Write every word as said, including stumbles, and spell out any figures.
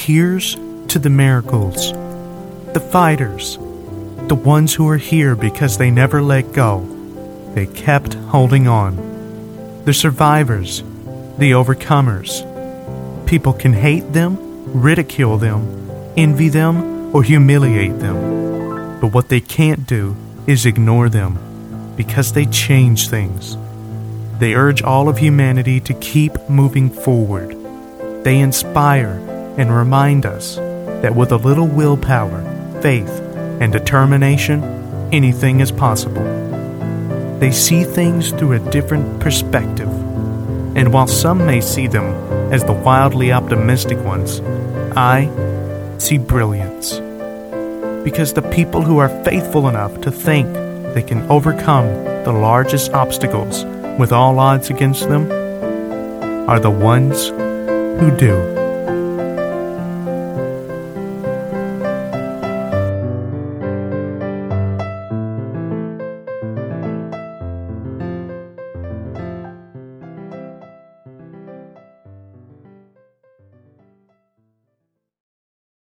Here's to the miracles, the fighters, the ones who are here because they never let go. They kept holding on. The survivors, the overcomers. People can hate them, ridicule them, envy them, or humiliate them. But what they can't do is ignore them, because they change things. They urge all of humanity to keep moving forward. They inspire and remind us that with a little willpower, faith, and determination, anything is possible. They see things through a different perspective, and while some may see them as the wildly optimistic ones, I see brilliance. Because the people who are faithful enough to think they can overcome the largest obstacles with all odds against them are the ones who do.